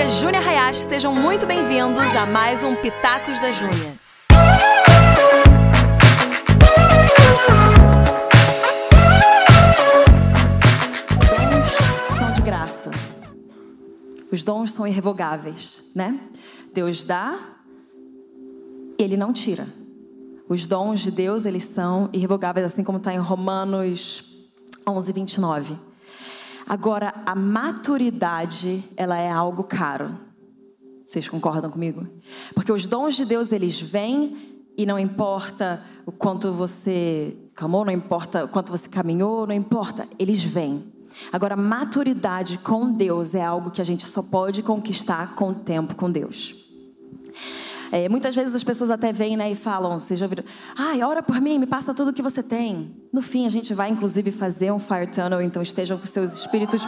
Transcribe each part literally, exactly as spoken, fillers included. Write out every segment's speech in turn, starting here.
é Júnia Hayashi, sejam muito bem-vindos a mais um Pitacos da Júnia. Os dons são de graça. Os dons são irrevogáveis, né? Deus dá, Ele não tira. Os dons de Deus, eles são irrevogáveis, assim como está em Romanos onze, vinte e nove. Agora, a maturidade, ela é algo caro. Vocês concordam comigo? Porque os dons de Deus, eles vêm e não importa o quanto você clamou, não importa o quanto você caminhou, não importa, eles vêm. Agora, maturidade com Deus é algo que a gente só pode conquistar com o tempo com Deus. É, muitas vezes as pessoas até vêm, né, e falam, vocês já ouviram, ai, ora por mim, me passa tudo o que você tem. No fim, a gente vai inclusive fazer um fire tunnel, então estejam com seus espíritos.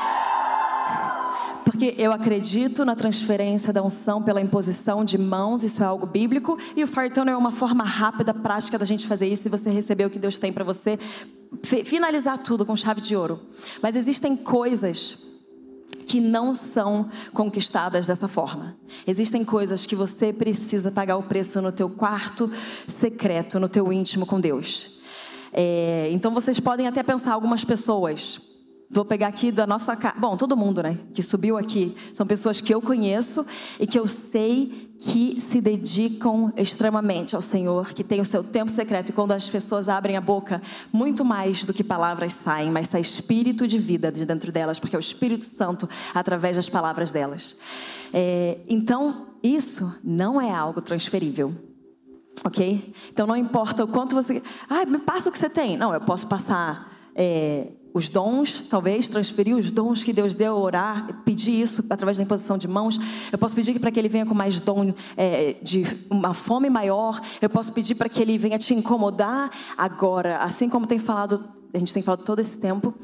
Porque eu acredito na transferência da unção pela imposição de mãos, isso é algo bíblico, e o fire tunnel é uma forma rápida, prática da gente fazer isso e você receber o que Deus tem para você, finalizar tudo com chave de ouro. Mas existem coisas que não são conquistadas dessa forma. Existem coisas que você precisa pagar o preço no teu quarto secreto, no teu íntimo com Deus. É, então vocês podem até pensar, algumas pessoas, vou pegar aqui da nossa casa, bom, todo mundo, né, que subiu aqui, são pessoas que eu conheço e que eu sei que se dedicam extremamente ao Senhor, que tem o seu tempo secreto, e quando as pessoas abrem a boca, muito mais do que palavras saem, mas sai espírito de vida de dentro delas, porque é o Espírito Santo através das palavras delas. É, então, isso não é algo transferível. Ok? Então não importa o quanto você... Ah, me passa o que você tem. Não, eu posso passar... É, os dons, talvez, transferir os dons que Deus deu, orar, pedir isso através da imposição de mãos. Eu posso pedir para que Ele venha com mais dom é, de uma fome maior. Eu posso pedir para que Ele venha te incomodar. Agora, assim como tem falado, a gente tem falado todo esse tempo,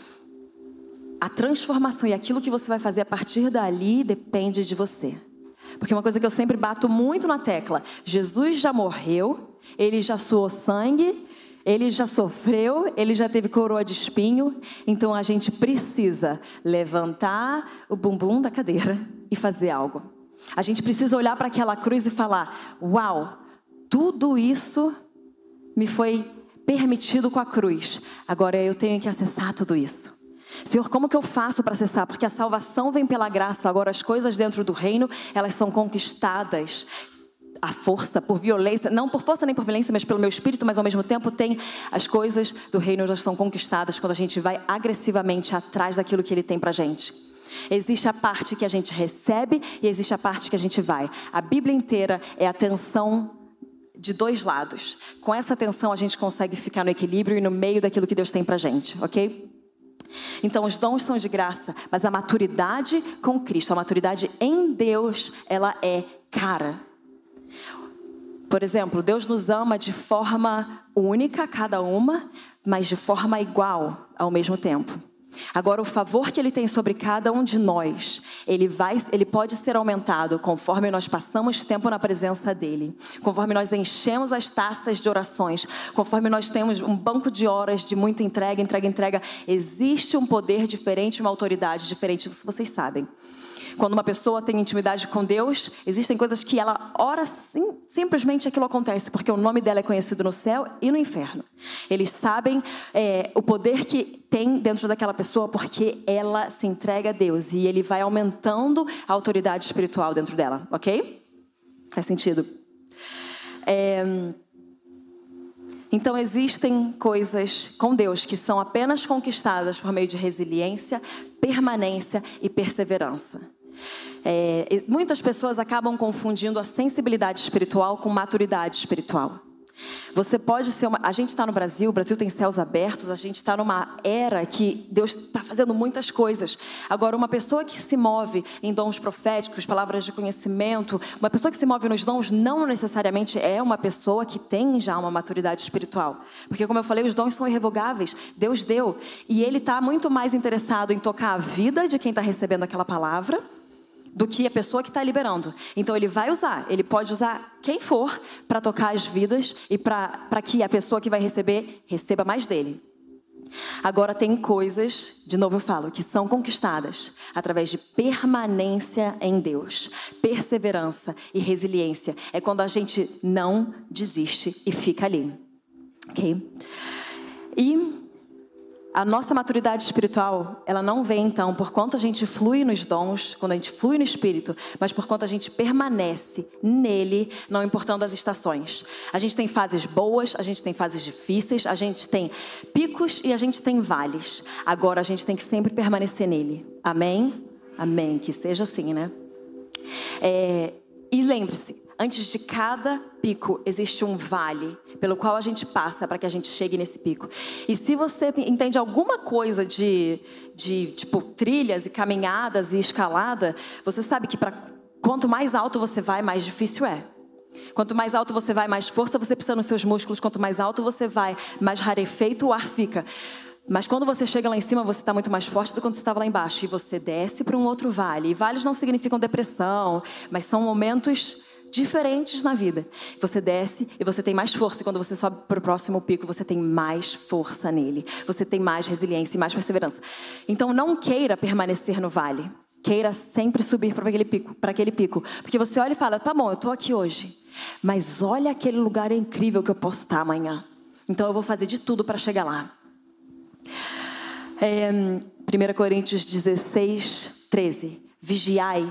a transformação e aquilo que você vai fazer a partir dali depende de você. Porque uma coisa que eu sempre bato muito na tecla, Jesus já morreu, Ele já suou sangue, Ele já sofreu, Ele já teve coroa de espinho. Então a gente precisa levantar o bumbum da cadeira e fazer algo. A gente precisa olhar para aquela cruz e falar, uau, tudo isso me foi permitido com a cruz. Agora eu tenho que acessar tudo isso. Senhor, como que eu faço para acessar? Porque a salvação vem pela graça. Agora as coisas dentro do reino, elas são conquistadas a força, por violência, não por força nem por violência, mas pelo meu espírito, mas ao mesmo tempo tem as coisas do reino, já são conquistadas quando a gente vai agressivamente atrás daquilo que Ele tem pra gente. Existe a parte que a gente recebe e existe a parte que a gente vai. A Bíblia inteira é a tensão de dois lados. Com essa tensão a gente consegue ficar no equilíbrio e no meio daquilo que Deus tem pra gente, ok? Então os dons são de graça, mas a maturidade com Cristo, a maturidade em Deus, ela é cara. Por exemplo, Deus nos ama de forma única, cada uma, mas de forma igual ao mesmo tempo. Agora, o favor que Ele tem sobre cada um de nós, ele, vai, ele pode ser aumentado conforme nós passamos tempo na presença dEle, conforme nós enchemos as taças de orações, conforme nós temos um banco de horas de muita entrega, entrega, entrega. Existe um poder diferente, uma autoridade diferente, isso vocês sabem. Quando uma pessoa tem intimidade com Deus, existem coisas que ela ora, sim, simplesmente aquilo acontece, porque o nome dela é conhecido no céu e no inferno. Eles sabem é, o poder que tem dentro daquela pessoa, porque ela se entrega a Deus e Ele vai aumentando a autoridade espiritual dentro dela, ok? Faz sentido? É... Então existem coisas com Deus que são apenas conquistadas por meio de resiliência, permanência e perseverança. É, muitas pessoas acabam confundindo a sensibilidade espiritual com maturidade espiritual. Você pode ser uma... A gente está no Brasil, o Brasil tem céus abertos, a gente está numa era que Deus está fazendo muitas coisas. Agora, uma pessoa que se move em dons proféticos, palavras de conhecimento, uma pessoa que se move nos dons não necessariamente é uma pessoa que tem já uma maturidade espiritual. Porque, como eu falei, os dons são irrevogáveis. Deus deu. E Ele está muito mais interessado em tocar a vida de quem está recebendo aquela palavra do que a pessoa que está liberando. Então Ele vai usar, Ele pode usar quem for para tocar as vidas e para que a pessoa que vai receber, receba mais dele. Agora tem coisas, de novo eu falo, que são conquistadas através de permanência em Deus, perseverança e resiliência. É quando a gente não desiste e fica ali, ok? E a nossa maturidade espiritual, ela não vem então por quanto a gente flui nos dons, quando a gente flui no Espírito, mas por quanto a gente permanece nele, não importando as estações. A gente tem fases boas, a gente tem fases difíceis, a gente tem picos e a gente tem vales. Agora a gente tem que sempre permanecer nele. Amém? Amém. Que seja assim, né? É, e lembre-se, antes de cada pico existe um vale pelo qual a gente passa para que a gente chegue nesse pico. E se você entende alguma coisa de, de tipo trilhas e caminhadas e escalada, você sabe que pra, quanto mais alto você vai, mais difícil é. Quanto mais alto você vai, mais força você precisa nos seus músculos. Quanto mais alto você vai, mais rarefeito o ar fica. Mas quando você chega lá em cima, você está muito mais forte do que quando você estava lá embaixo. E você desce para um outro vale. E vales não significam depressão, mas são momentos diferentes na vida. Você desce e você tem mais força. E quando você sobe para o próximo pico, você tem mais força nele. Você tem mais resiliência e mais perseverança. Então não queira permanecer no vale. Queira sempre subir para aquele pico, para aquele pico. Porque você olha e fala, tá bom, eu estou aqui hoje. Mas olha aquele lugar incrível que eu posso estar amanhã. Então eu vou fazer de tudo para chegar lá. É, primeira Coríntios dezesseis, treze. Vigiai,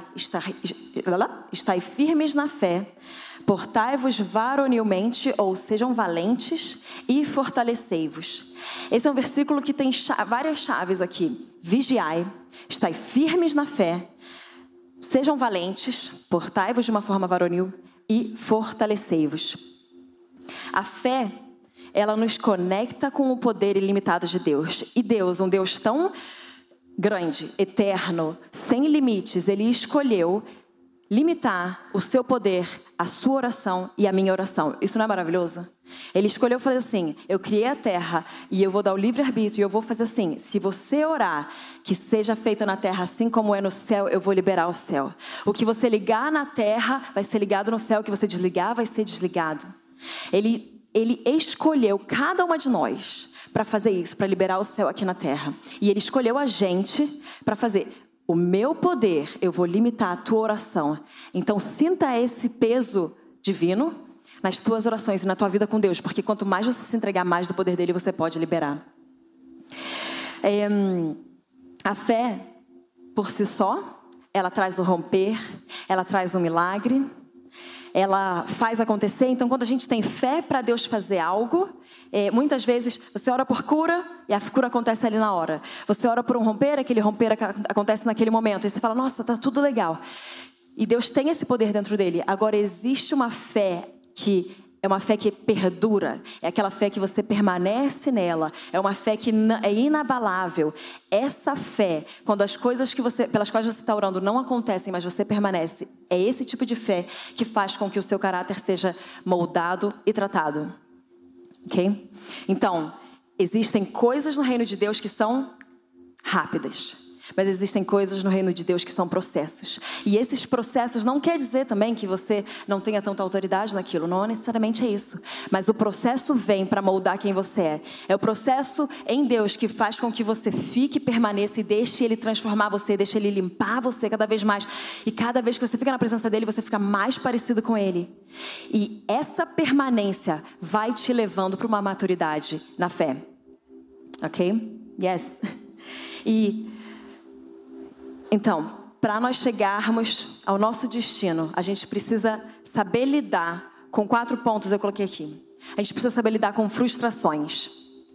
estai firmes na fé, portai-vos varonilmente, ou sejam valentes, e fortalecei-vos. Esse é um versículo que tem várias chaves aqui. Vigiai, estai firmes na fé, sejam valentes, portai-vos de uma forma varonil e fortalecei-vos. A fé, ela nos conecta com o poder ilimitado de Deus. E Deus, um Deus tão grande, eterno, sem limites, Ele escolheu limitar o seu poder, a sua oração e a minha oração. Isso não é maravilhoso? Ele escolheu fazer assim, eu criei a terra e eu vou dar o livre-arbítrio e eu vou fazer assim, se você orar que seja feita na terra assim como é no céu, eu vou liberar o céu. O que você ligar na terra vai ser ligado no céu, o que você desligar vai ser desligado. Ele, ele escolheu cada uma de nós para fazer isso, para liberar o céu aqui na terra. E Ele escolheu a gente para fazer. O meu poder, eu vou limitar a tua oração. Então sinta esse peso divino nas tuas orações e na tua vida com Deus. Porque quanto mais você se entregar, mais do poder dele você pode liberar. É, a fé, por si só, ela traz o romper, ela traz o milagre. Ela faz acontecer. Então quando a gente tem fé para Deus fazer algo, é, muitas vezes você ora por cura e a cura acontece ali na hora. Você ora por um romper, aquele romper acontece naquele momento. E você fala, nossa, tá tudo legal. E Deus tem esse poder dentro dele. Agora existe uma fé que é uma fé que perdura. É aquela fé que você permanece nela. É uma fé que é inabalável. Essa fé, quando as coisas que você, pelas quais você está orando não acontecem, mas você permanece, é esse tipo de fé que faz com que o seu caráter seja moldado e tratado. Ok? Então, existem coisas no reino de Deus que são rápidas. Mas existem coisas no reino de Deus que são processos. E esses processos não quer dizer também que você não tenha tanta autoridade naquilo. Não necessariamente é isso. Mas o processo vem para moldar quem você é. É o processo em Deus que faz com que você fique, permaneça e deixe Ele transformar você, deixe Ele limpar você cada vez mais. E cada vez que você fica na presença dEle, você fica mais parecido com Ele. E essa permanência vai te levando para uma maturidade na fé. Ok? Yes. E... Então, para nós chegarmos ao nosso destino, a gente precisa saber lidar com quatro pontos, eu coloquei aqui. A gente precisa saber lidar com frustrações.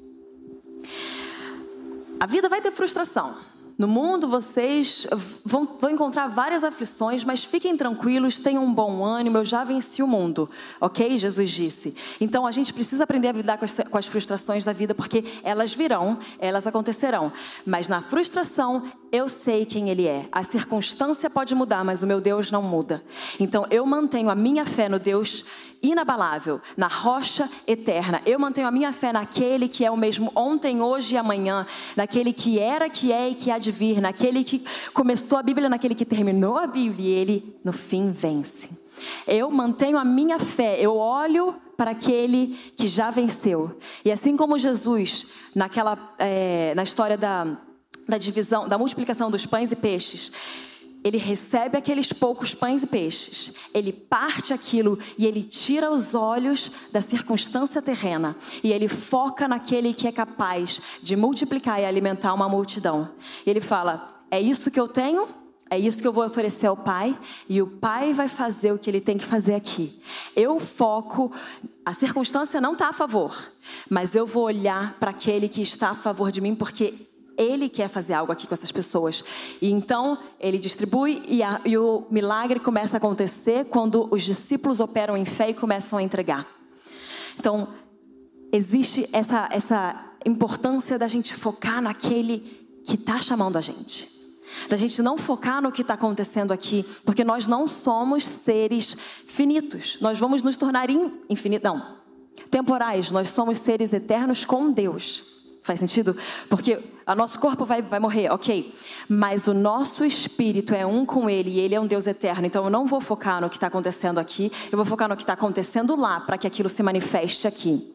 A vida vai ter frustração. No mundo vocês vão, vão encontrar várias aflições, mas fiquem tranquilos, tenham um bom ânimo, eu já venci o mundo, ok? Jesus disse. Então a gente precisa aprender a lidar com as, com as frustrações da vida, porque elas virão, elas acontecerão. Mas na frustração, eu sei quem Ele é. A circunstância pode mudar, mas o meu Deus não muda. Então eu mantenho a minha fé no Deus inabalável, na rocha eterna. Eu mantenho a minha fé naquele que é o mesmo ontem, hoje e amanhã, naquele que era, que é e que há de vir, naquele que começou a Bíblia, naquele que terminou a Bíblia e Ele no fim vence. Eu mantenho a minha fé, eu olho para aquele que já venceu. E assim como Jesus, naquela, é, na história da, da divisão, da multiplicação dos pães e peixes, ele recebe aqueles poucos pães e peixes, ele parte aquilo e ele tira os olhos da circunstância terrena e ele foca naquele que é capaz de multiplicar e alimentar uma multidão. E ele fala, é isso que eu tenho, é isso que eu vou oferecer ao Pai, e o Pai vai fazer o que ele tem que fazer aqui. Eu foco, a circunstância não está a favor, mas eu vou olhar para aquele que está a favor de mim, porque ele quer fazer algo aqui com essas pessoas. E então ele distribui e, a, e o milagre começa a acontecer quando os discípulos operam em fé e começam a entregar. Então existe essa, essa importância da gente focar naquele que está chamando a gente. Da gente não focar no que está acontecendo aqui, porque nós não somos seres finitos. Nós vamos nos tornar infinitos, não, temporais. Nós somos seres eternos com Deus. Faz sentido? Porque o nosso corpo vai, vai morrer, ok. Mas o nosso espírito é um com Ele e Ele é um Deus eterno. Então eu não vou focar no que está acontecendo aqui. Eu vou focar no que está acontecendo lá, para que aquilo se manifeste aqui.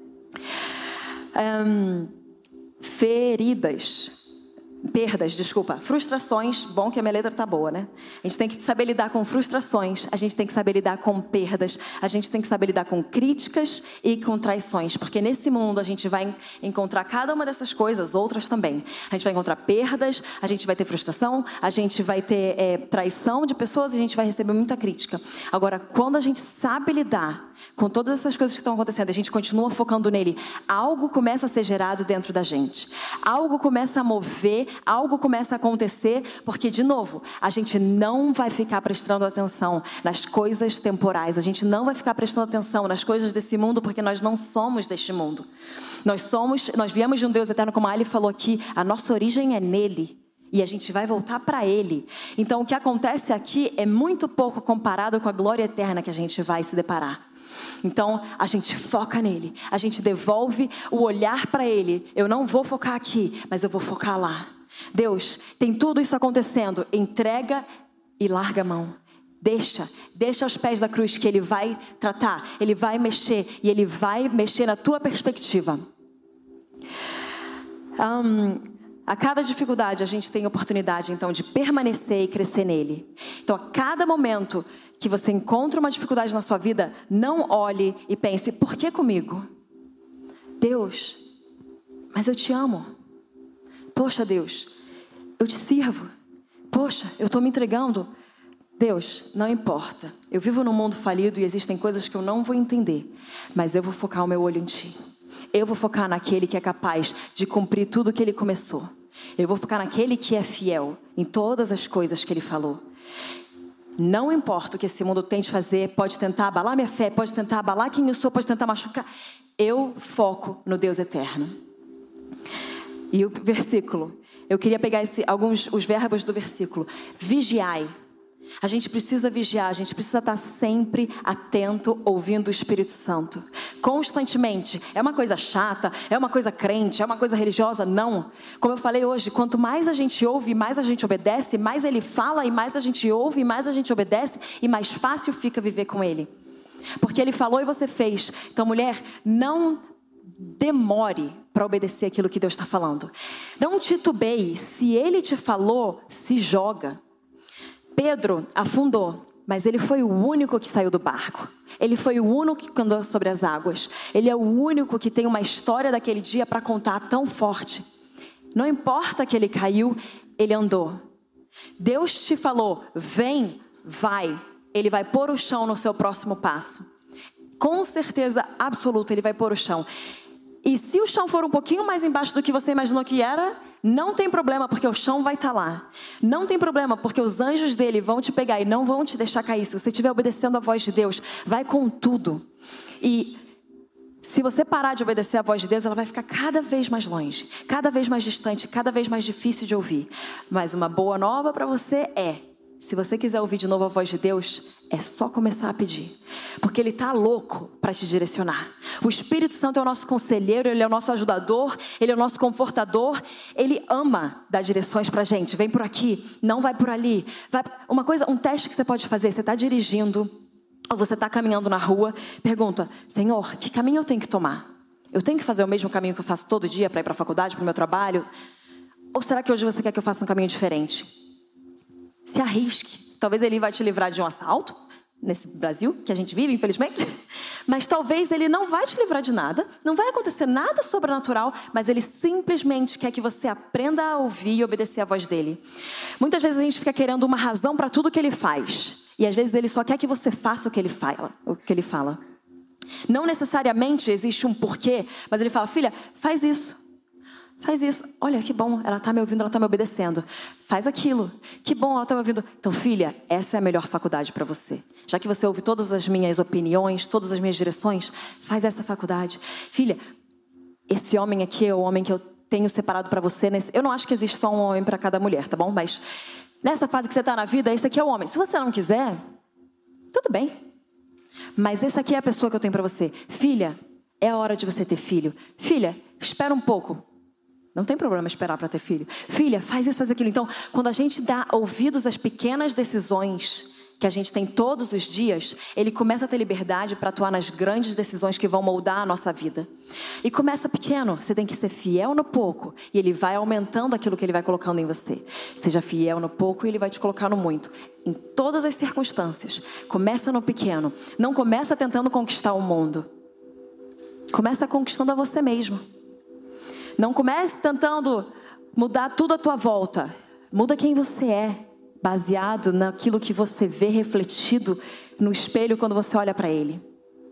Um, feridas. Perdas, desculpa, frustrações, bom que a minha letra tá boa, né? A gente tem que saber lidar com frustrações, a gente tem que saber lidar com perdas, a gente tem que saber lidar com críticas e com traições, porque nesse mundo a gente vai encontrar cada uma dessas coisas, outras também. A gente vai encontrar perdas, a gente vai ter frustração, a gente vai ter é, traição de pessoas, a gente vai receber muita crítica. Agora, quando a gente sabe lidar com todas essas coisas que estão acontecendo, a gente continua focando nele, algo começa a ser gerado dentro da gente, algo começa a mover, algo começa a acontecer, porque de novo, a gente não vai ficar prestando atenção nas coisas temporais, a gente não vai ficar prestando atenção nas coisas desse mundo, porque nós não somos deste mundo. Nós somos, nós viemos de um Deus eterno, como a Ali falou aqui, a nossa origem é nele. E a gente vai voltar para Ele. Então o que acontece aqui é muito pouco comparado com a glória eterna que a gente vai se deparar. Então a gente foca nele, a gente devolve o olhar para Ele. Eu não vou focar aqui, mas eu vou focar lá. Deus, tem tudo isso acontecendo, entrega e larga a mão. Deixa, deixa aos pés da cruz que Ele vai tratar, Ele vai mexer e Ele vai mexer na tua perspectiva. Um, a cada dificuldade a gente tem oportunidade então de permanecer e crescer nele. Então a cada momento que você encontra uma dificuldade na sua vida, não olhe e pense, por que comigo? Deus, mas eu te amo. Poxa Deus, eu te sirvo. Poxa, eu estou me entregando. Deus, não importa. Eu vivo num mundo falido e existem coisas que eu não vou entender. Mas eu vou focar o meu olho em Ti. Eu vou focar naquele que é capaz de cumprir tudo que Ele começou. Eu vou focar naquele que é fiel em todas as coisas que Ele falou. Não importa o que esse mundo tente fazer, pode tentar abalar minha fé, pode tentar abalar quem eu sou, pode tentar machucar. Eu foco no Deus eterno. E o versículo, eu queria pegar esse, alguns os verbos do versículo. Vigiai. A gente precisa vigiar, a gente precisa estar sempre atento, ouvindo o Espírito Santo. Constantemente. É uma coisa chata, é uma coisa crente, é uma coisa religiosa? Não. Como eu falei hoje, quanto mais a gente ouve, mais a gente obedece, mais Ele fala, e mais a gente ouve, e mais a gente obedece, e mais fácil fica viver com Ele. Porque Ele falou e você fez. Então, mulher, não demore para obedecer aquilo que Deus está falando. Não titubeie. Se Ele te falou, se joga. Pedro afundou, mas ele foi o único que saiu do barco. Ele foi o único que andou sobre as águas. Ele é o único que tem uma história daquele dia para contar tão forte. Não importa que ele caiu, ele andou. Deus te falou, vem, vai. Ele vai pôr o chão no seu próximo passo. Com certeza absoluta, ele vai pôr o chão. E se o chão for um pouquinho mais embaixo do que você imaginou que era, não tem problema, porque o chão vai estar lá. Não tem problema, porque os anjos dele vão te pegar e não vão te deixar cair. Se você estiver obedecendo a voz de Deus, vai com tudo. E se você parar de obedecer a voz de Deus, ela vai ficar cada vez mais longe, cada vez mais distante, cada vez mais difícil de ouvir. Mas uma boa nova para você é, se você quiser ouvir de novo a voz de Deus, é só começar a pedir. Porque Ele está louco para te direcionar. O Espírito Santo é o nosso conselheiro, Ele é o nosso ajudador, Ele é o nosso confortador. Ele ama dar direções para a gente. Vem por aqui, não vai por ali. Vai... Uma coisa, um teste que você pode fazer, você está dirigindo, Ou você está caminhando na rua, pergunta: Senhor, que caminho eu tenho que tomar? Eu tenho que fazer o mesmo caminho que eu faço todo dia para ir para a faculdade, para o meu trabalho? Ou será que hoje você quer que eu faça um caminho diferente? Se arrisque. Talvez ele vai te livrar de um assalto, nesse Brasil que a gente vive, infelizmente. Mas talvez ele não vai te livrar de nada, não vai acontecer nada sobrenatural, mas ele simplesmente quer que você aprenda a ouvir e obedecer a voz dele. Muitas vezes a gente fica querendo uma razão para tudo que ele faz. E às vezes ele só quer que você faça o que ele fala. O que ele fala. Não necessariamente existe um porquê, mas ele fala: filha, faz isso. Faz isso. Olha, que bom, ela está me ouvindo, ela está me obedecendo. Faz aquilo. Que bom, ela está me ouvindo. Então, filha, essa é a melhor faculdade para você. Já que você ouve todas as minhas opiniões, todas as minhas direções, faz essa faculdade. Filha, esse homem aqui é o homem que eu tenho separado para você. Nesse... Eu não acho que existe só um homem para cada mulher, tá bom? Mas nessa fase que você está na vida, esse aqui é o homem. Se você não quiser, tudo bem. Mas esse aqui é a pessoa que eu tenho para você. Filha, é a hora de você ter filho. Filha, espera um pouco. Não tem problema esperar para ter filho. Filha, faz isso, faz aquilo. Então, quando a gente dá ouvidos às pequenas decisões que a gente tem todos os dias, ele começa a ter liberdade para atuar nas grandes decisões que vão moldar a nossa vida. E começa pequeno. Você tem que ser fiel no pouco. E ele vai aumentando aquilo que ele vai colocando em você. Seja fiel no pouco e ele vai te colocar no muito. Em todas as circunstâncias. Começa no pequeno. Não começa tentando conquistar o mundo. Começa conquistando a você mesmo. Não comece tentando mudar tudo à tua volta. Muda quem você é, baseado naquilo que você vê refletido no espelho quando você olha para ele.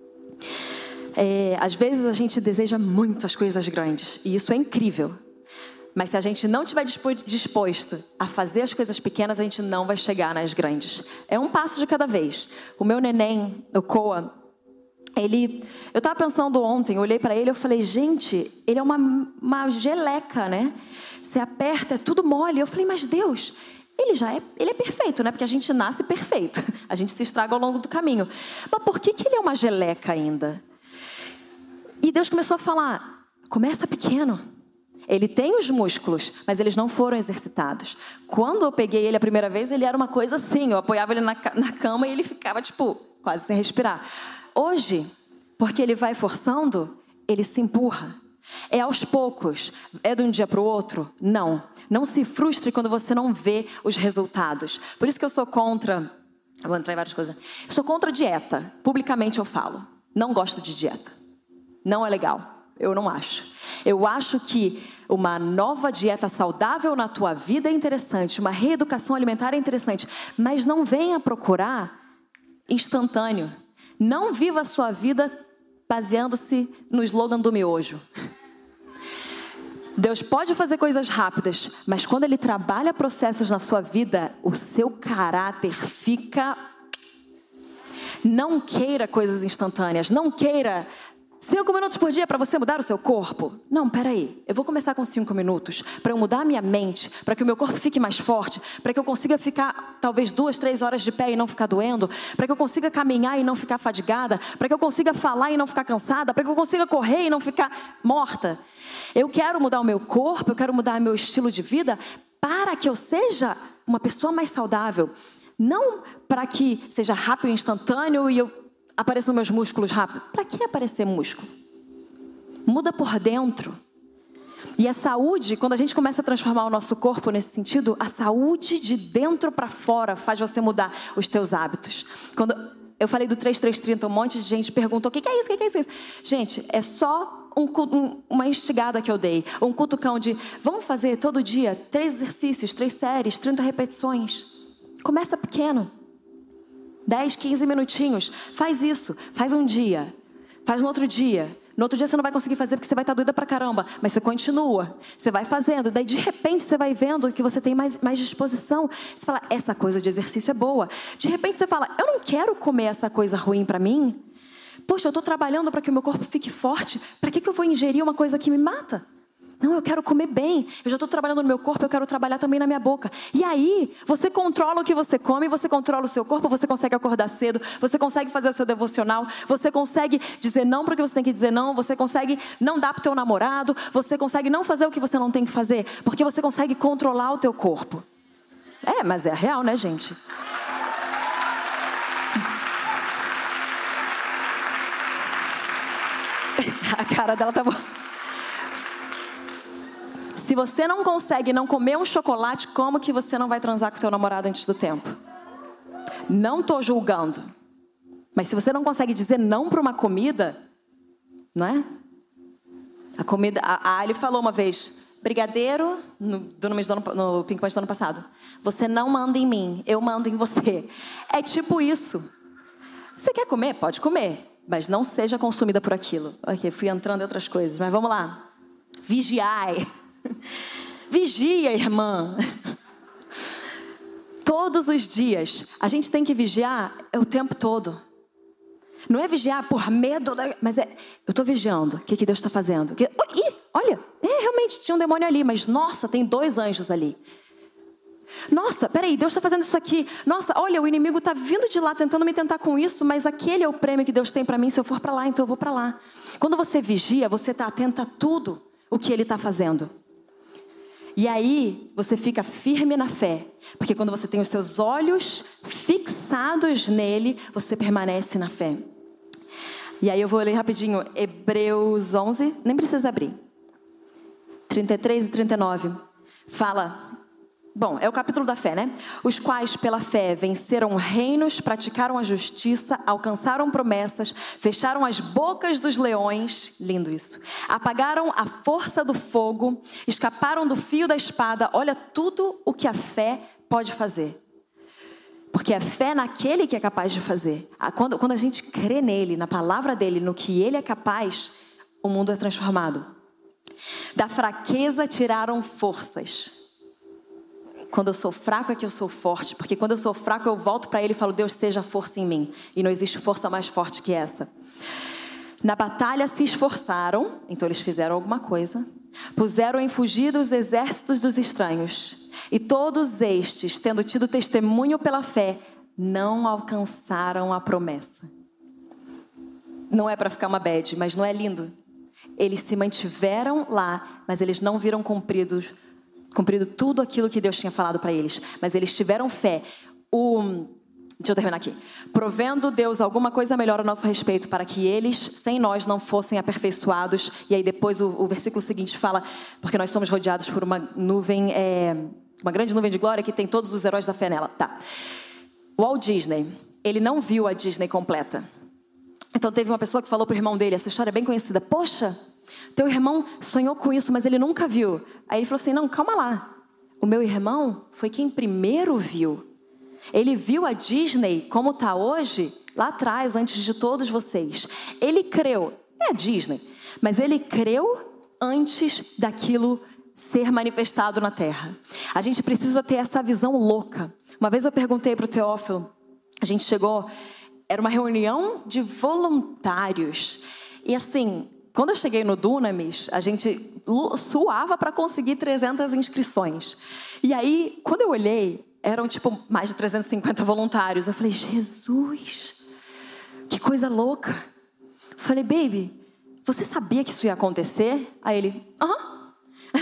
É, às vezes a gente deseja muito as coisas grandes, e isso é incrível. Mas se a gente não estiver disposto a fazer as coisas pequenas, a gente não vai chegar nas grandes. É um passo de cada vez. O meu neném, o Koa, Ele, eu estava pensando ontem, eu olhei para ele e eu falei: gente, ele é uma, uma geleca, né? Você aperta, é tudo mole. Eu falei: mas Deus, ele já é, ele é perfeito, né? Porque a gente nasce perfeito. A gente se estraga ao longo do caminho. Mas por que que ele é uma geleca ainda? E Deus começou a falar: começa pequeno. Ele tem os músculos, mas eles não foram exercitados. Quando eu peguei ele a primeira vez, ele era uma coisa assim. Eu apoiava ele na, na cama e ele ficava, tipo, quase sem respirar. Hoje, porque ele vai forçando, ele se empurra. É aos poucos. É de um dia para o outro? Não. Não se frustre quando você não vê os resultados. Por isso que eu sou contra... Eu vou entrar em várias coisas. Eu sou contra dieta. Publicamente eu falo. Não gosto de dieta. Não é legal. Eu não acho. Eu acho que uma nova dieta saudável na tua vida é interessante. Uma reeducação alimentar é interessante. Mas não venha procurar instantâneo. Não viva a sua vida baseando-se no slogan do miojo. Deus pode fazer coisas rápidas, mas quando Ele trabalha processos na sua vida, o seu caráter fica... Não queira coisas instantâneas, não queira... Cinco minutos por dia para você mudar o seu corpo? Não, peraí. Eu vou começar com cinco minutos para eu mudar a minha mente, para que o meu corpo fique mais forte, para que eu consiga ficar talvez duas, três horas de pé e não ficar doendo, para que eu consiga caminhar e não ficar fadigada, para que eu consiga falar e não ficar cansada, para que eu consiga correr e não ficar morta. Eu quero mudar o meu corpo, eu quero mudar o meu estilo de vida para que eu seja uma pessoa mais saudável. Não para que seja rápido e instantâneo e eu... apareçam meus músculos rápido. Para que aparecer músculo? Muda por dentro. E a saúde, quando a gente começa a transformar o nosso corpo nesse sentido, a saúde de dentro para fora faz você mudar os teus hábitos. Quando eu falei do três três trinta, um monte de gente perguntou: o que é isso? O que é isso? Gente, é só um, um, uma instigada que eu dei. Um cutucão de, vamos fazer todo dia três exercícios, três séries, trinta repetições. Começa pequeno. dez, quinze minutinhos. Faz isso. Faz um dia. Faz no outro dia. No outro dia você não vai conseguir fazer porque você vai estar doida pra caramba. Mas você continua. Você vai fazendo. Daí de repente você vai vendo que você tem mais, mais disposição. Você fala: essa coisa de exercício é boa. De repente você fala: eu não quero comer essa coisa ruim pra mim. Poxa, eu estou trabalhando para que o meu corpo fique forte. Para que que eu vou ingerir uma coisa que me mata? Não, eu quero comer bem. Eu já estou trabalhando no meu corpo, eu quero trabalhar também na minha boca. E aí, você controla o que você come, você controla o seu corpo, você consegue acordar cedo, você consegue fazer o seu devocional, você consegue dizer não para o que você tem que dizer não, você consegue não dar para o teu namorado, você consegue não fazer o que você não tem que fazer, porque você consegue controlar o teu corpo. É, mas é real, né, gente? cara dela tá bom. Se você não consegue não comer um chocolate, como que você não vai transar com o teu namorado antes do tempo? Não tô julgando. Mas se você não consegue dizer não para uma comida, não é? A comida, a, a Ali falou uma vez, brigadeiro, no, do, no, no Pink Punch do ano passado. Você não manda em mim, eu mando em você. É tipo isso. Você quer comer? Pode comer. Mas não seja consumida por aquilo. Ok, fui entrando em outras coisas, mas vamos lá. Vigiai. Vigia, irmã. Todos os dias. A gente tem que vigiar o tempo todo. Não é vigiar por medo, mas é... Eu estou vigiando. O que, que Deus está fazendo? Que, ih, olha, é, realmente tinha um demônio ali, mas nossa, tem dois anjos ali. Nossa, peraí, Deus está fazendo isso aqui. Nossa, olha, o inimigo está vindo de lá tentando me tentar com isso, mas aquele é o prêmio que Deus tem para mim. Se eu for para lá, então eu vou para lá. Quando você vigia, você está atento a tudo o que Ele está fazendo. E aí, você fica firme na fé. Porque quando você tem os seus olhos fixados nele, você permanece na fé. E aí eu vou ler rapidinho Hebreus onze, nem precisa abrir. trinta e três e trinta e nove. Fala... Bom, é o capítulo da fé, né? Os quais, pela fé, venceram reinos, praticaram a justiça, alcançaram promessas, fecharam as bocas dos leões, lindo isso, apagaram a força do fogo, escaparam do fio da espada. Olha tudo o que a fé pode fazer. Porque é fé naquele que é capaz de fazer. Quando, quando a gente crê nele, na palavra dele, no que ele é capaz, o mundo é transformado. Da fraqueza tiraram forças. Quando eu sou fraco é que eu sou forte. Porque quando eu sou fraco eu volto para ele e falo, Deus, seja força em mim. E não existe força mais forte que essa. Na batalha se esforçaram. Então eles fizeram alguma coisa. Puseram em fugida os exércitos dos estranhos. E todos estes, tendo tido testemunho pela fé, não alcançaram a promessa. Não é para ficar uma bad, mas não é lindo? Eles se mantiveram lá, mas eles não viram cumpridos cumprido tudo aquilo que Deus tinha falado para eles. Mas eles tiveram fé. O, deixa eu terminar aqui. Provendo Deus alguma coisa melhor a nosso respeito, para que eles, sem nós, não fossem aperfeiçoados. E aí depois o, o versículo seguinte fala, porque nós somos rodeados por uma nuvem, é, uma grande nuvem de glória que tem todos os heróis da fé nela. Tá. O Walt Disney, ele não viu a Disney completa. Então teve uma pessoa que falou para o irmão dele, essa história é bem conhecida. Poxa, teu irmão sonhou com isso, mas ele nunca viu. Aí ele falou assim, não, calma lá. O meu irmão foi quem primeiro viu. Ele viu a Disney como está hoje, lá atrás, antes de todos vocês. Ele creu, é a Disney, mas ele creu antes daquilo ser manifestado na terra. A gente precisa ter essa visão louca. Uma vez eu perguntei para o Teófilo, a gente chegou, era uma reunião de voluntários. E assim... Quando eu cheguei no Dunamis, a gente suava para conseguir trezentas inscrições. E aí, quando eu olhei, eram tipo mais de trezentos e cinquenta voluntários. Eu falei, Jesus, que coisa louca. Eu falei, baby, você sabia que isso ia acontecer? Aí ele, aham.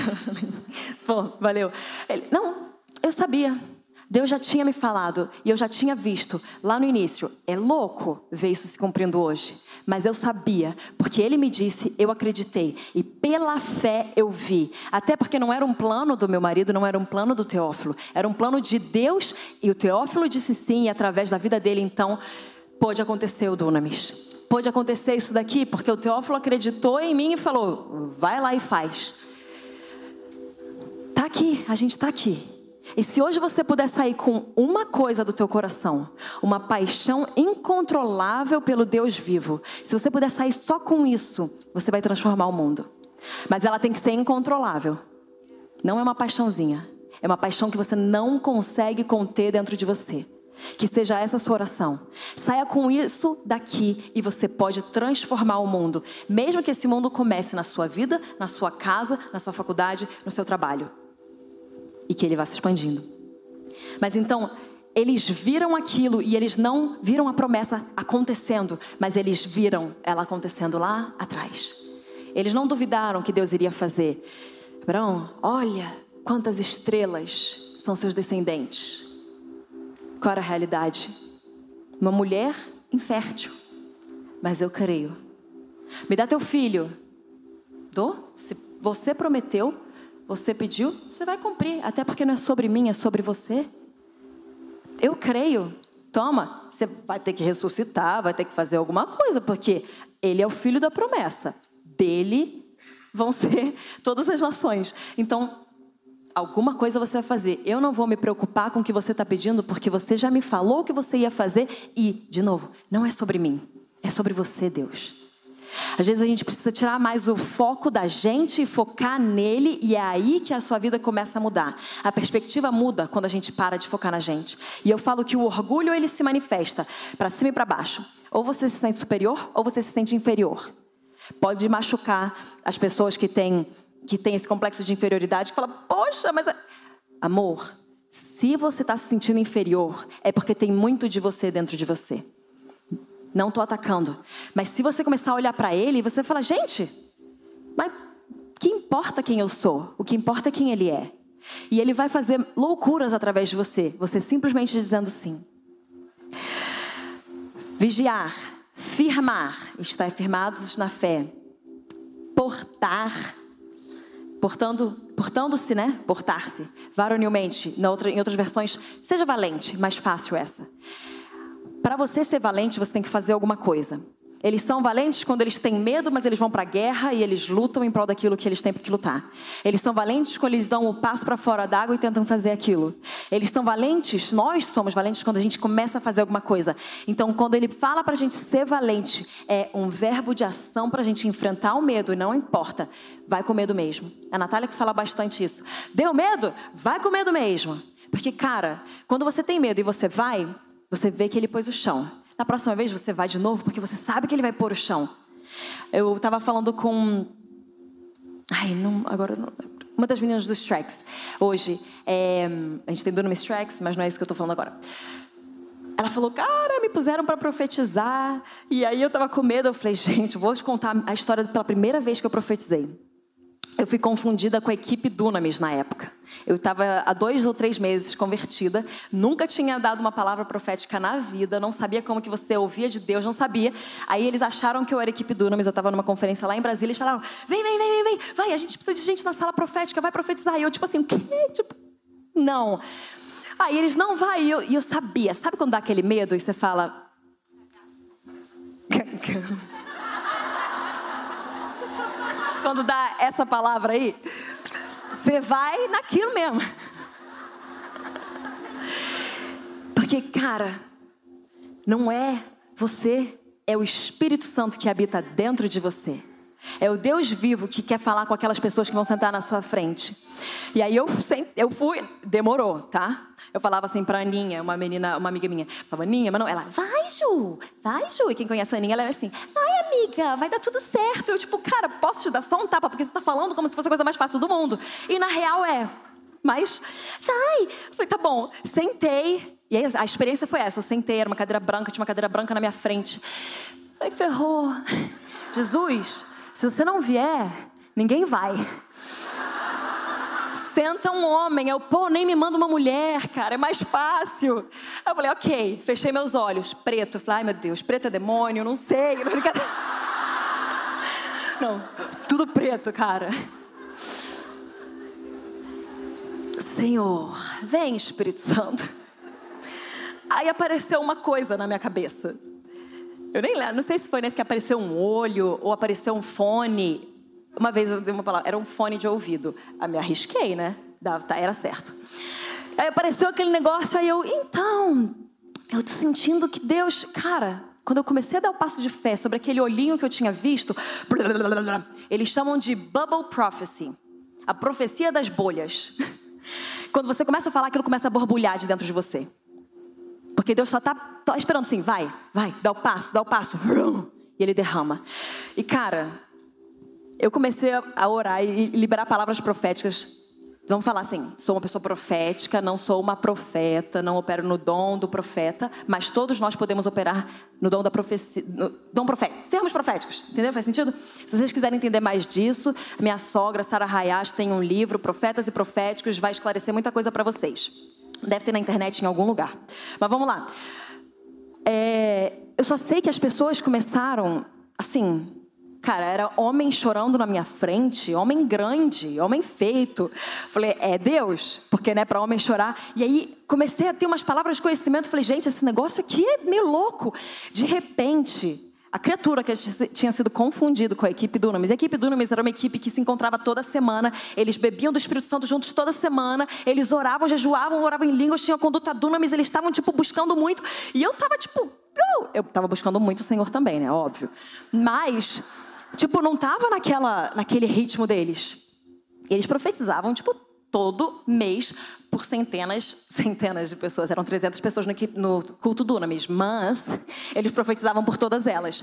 Bom, valeu. Ele, não, eu sabia. Deus já tinha me falado e eu já tinha visto lá no início. É louco ver isso se cumprindo hoje. Mas eu sabia, porque Ele me disse, eu acreditei. E pela fé eu vi. Até porque não era um plano do meu marido, não era um plano do Teófilo. Era um plano de Deus e o Teófilo disse sim. E através da vida dele, então, pôde acontecer o Dunamis. Pôde acontecer isso daqui, porque o Teófilo acreditou em mim e falou, vai lá e faz. Tá aqui, a gente tá aqui. E se hoje você puder sair com uma coisa do teu coração, uma paixão incontrolável pelo Deus vivo, se você puder sair só com isso, você vai transformar o mundo. Mas ela tem que ser incontrolável. Não é uma paixãozinha. É uma paixão que você não consegue conter dentro de você. Que seja essa a sua oração. Saia com isso daqui e você pode transformar o mundo. Mesmo que esse mundo comece na sua vida, na sua casa, na sua faculdade, no seu trabalho. E que ele vá se expandindo. Mas então, eles viram aquilo e eles não viram a promessa acontecendo, mas eles viram ela acontecendo lá atrás. Eles não duvidaram que Deus iria fazer. Abraão, olha quantas estrelas são seus descendentes. Qual era a realidade? Uma mulher infértil. Mas eu creio. Me dá teu filho. dou. Se você prometeu, você pediu, você vai cumprir. Até porque não é sobre mim, é sobre você. Eu creio. Toma, você vai ter que ressuscitar, vai ter que fazer alguma coisa, porque ele é o filho da promessa. Dele vão ser todas as nações. Então, alguma coisa você vai fazer. Eu não vou me preocupar com o que você está pedindo, porque você já me falou o que você ia fazer. E, de novo, não é sobre mim, é sobre você, Deus. Às vezes a gente precisa tirar mais o foco da gente e focar nele, e é aí que a sua vida começa a mudar. A perspectiva muda quando a gente para de focar na gente. E eu falo que o orgulho, ele se manifesta para cima e para baixo. Ou você se sente superior, ou você se sente inferior. Pode machucar as pessoas que têm, que têm esse complexo de inferioridade, que falam, poxa, mas... Amor, se você está se sentindo inferior, é porque tem muito de você dentro de você. Não estou atacando. Mas se você começar a olhar para ele, você vai falar, gente, mas que importa quem eu sou? O que importa é quem ele é. E ele vai fazer loucuras através de você. Você simplesmente dizendo sim. Vigiar, firmar, estar firmados na fé. Portar, portando, portando-se, né? Portar-se. Varonilmente, na outra, em outras versões, seja valente, mais fácil essa. Para você ser valente, você tem que fazer alguma coisa. Eles são valentes quando eles têm medo, mas eles vão para a guerra e eles lutam em prol daquilo que eles têm que lutar. Eles são valentes quando eles dão o passo para fora d'água e tentam fazer aquilo. Eles são valentes, nós somos valentes quando a gente começa a fazer alguma coisa. Então, quando ele fala para a gente ser valente, é um verbo de ação para a gente enfrentar o medo. E não importa, vai com medo mesmo. A Natália que fala bastante isso. Deu medo? Vai com medo mesmo. Porque, cara, quando você tem medo e você vai... Você vê que ele pôs o chão. Na próxima vez você vai de novo, porque você sabe que ele vai pôr o chão. Eu estava falando com... Ai, não, agora não... Uma das meninas dos Tracks. Hoje, é... a gente tem Dunamis Tracks, mas não é isso que eu estou falando agora. Ela falou, cara, me puseram para profetizar. E aí eu estava com medo. Eu falei, gente, vou te contar a história pela primeira vez que eu profetizei. Eu fui confundida com a equipe Dunamis na época. Eu estava há dois ou três meses convertida, nunca tinha dado uma palavra profética na vida, não sabia como que você ouvia de Deus, não sabia. Aí eles acharam que eu era equipe Dunamis, eu estava numa conferência lá em Brasília, eles falaram, vem, vem, vem, vem, vem, vai, a gente precisa de gente na sala profética, vai profetizar. E eu tipo assim, o quê? Tipo, não. Aí eles, não, vai, e eu, e eu sabia, sabe quando dá aquele medo e você fala... Quando dá essa palavra aí, você vai naquilo mesmo. Porque, cara, não é você, é o Espírito Santo que habita dentro de você. É o Deus vivo que quer falar com aquelas pessoas que vão sentar na sua frente. E aí eu, eu fui, demorou, tá? Eu falava assim pra Aninha, uma menina, uma amiga minha. Falava, Aninha, mas não, ela, vai Ju, vai Ju. E quem conhece a Aninha, ela é assim, ai amiga, vai dar tudo certo. Eu tipo, cara, posso te dar só um tapa? Porque você tá falando como se fosse a coisa mais fácil do mundo. E na real é, mas vai. Eu falei, tá bom, sentei. E aí a experiência foi essa, eu sentei, era uma cadeira branca, tinha uma cadeira branca na minha frente. Aí ferrou. Jesus... Se você não vier, ninguém vai. Senta um homem. Eu, pô, nem me manda uma mulher, cara. É mais fácil. Aí eu falei, ok. Fechei meus olhos. Preto. Eu falei, ai meu Deus, preto é demônio, não sei. Não, tudo preto, cara. Senhor, vem Espírito Santo. Aí apareceu uma coisa na minha cabeça. Eu nem lembro, não sei se foi nesse que apareceu um olho ou apareceu um fone. Uma vez eu dei uma palavra, era um fone de ouvido. Eu me arrisquei, né? Era certo. Aí apareceu aquele negócio, aí eu, então, eu tô sentindo que Deus... Cara, quando eu comecei a dar o passo de fé sobre aquele olhinho que eu tinha visto, eles chamam de bubble prophecy. A profecia das bolhas. Quando você começa a falar, aquilo começa a borbulhar de dentro de você. Porque Deus só está tá esperando assim, vai, vai, dá o passo, dá o passo. E Ele derrama. E cara, eu comecei a orar e liberar palavras proféticas. Vamos falar assim, sou uma pessoa profética, não sou uma profeta, não opero no dom do profeta, mas todos nós podemos operar no dom da profecia, no dom profético, sermos proféticos, entendeu? Faz sentido? Se vocês quiserem entender mais disso, minha sogra, Sara Hayash, tem um livro, Profetas e Proféticos, vai esclarecer muita coisa para vocês. Deve ter na internet em algum lugar. Mas vamos lá. É, eu só sei que as pessoas começaram, assim, Cara, era homem chorando na minha frente, homem grande, homem feito. Falei, é Deus? Porque, né, para homem chorar. E aí comecei a ter umas palavras de conhecimento. Falei, gente, esse negócio aqui é meio louco. De repente, a criatura que tinha sido confundido com a equipe Dunamis. A equipe Dunamis era uma equipe que se encontrava toda semana. Eles bebiam do Espírito Santo juntos toda semana. Eles oravam, jejuavam, oravam em línguas, tinham conduta Dunamis. Eles estavam, tipo, buscando muito. E eu tava, tipo, go! Eu tava buscando muito o Senhor também, né? Óbvio. Mas, tipo, não tava naquela, naquele ritmo deles. Eles profetizavam, tipo, todo mês por centenas, centenas de pessoas. Eram trezentas pessoas no, no culto Dunamis, mas eles profetizavam por todas elas.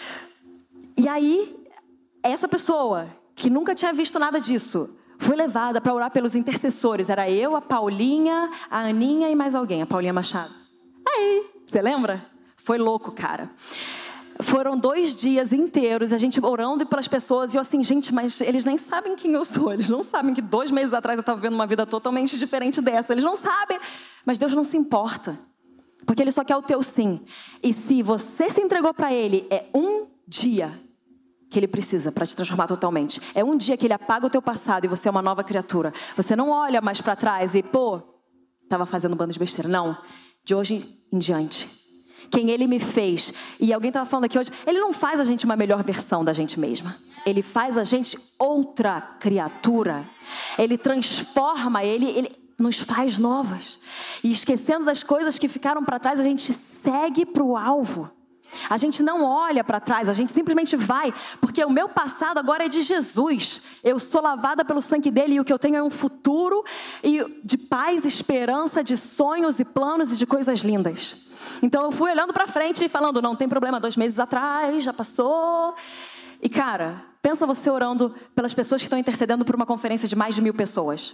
E aí, essa pessoa, que nunca tinha visto nada disso, foi levada para orar pelos intercessores. Era eu, a Paulinha, a Aninha e mais alguém, a Paulinha Machado. Aí, você lembra? Foi louco, cara. Foram dois dias inteiros, a gente orando pelas pessoas. E eu assim, gente, mas eles nem sabem quem eu sou. Eles não sabem que dois meses atrás eu estava vivendo uma vida totalmente diferente dessa. Eles não sabem. Mas Deus não se importa. Porque Ele só quer o teu sim. E se você se entregou para Ele, é um dia que Ele precisa para te transformar totalmente. É um dia que Ele apaga o teu passado e você é uma nova criatura. Você não olha mais para trás e, pô, estava fazendo um bando de besteira. Não. De hoje em diante, quem Ele me fez. E alguém estava falando aqui hoje, Ele não faz a gente uma melhor versão da gente mesma. Ele faz a gente outra criatura. Ele transforma, Ele, ele nos faz novas. E esquecendo das coisas que ficaram para trás, a gente segue para o alvo. A gente não olha para trás, a gente simplesmente vai. Porque o meu passado agora é de Jesus. Eu sou lavada pelo sangue dele e o que eu tenho é um futuro de paz, esperança, de sonhos e planos e de coisas lindas. Então eu fui olhando para frente e falando, não tem problema, dois meses atrás, já passou. E cara, pensa você orando pelas pessoas que estão intercedendo por uma conferência de mais de mil pessoas.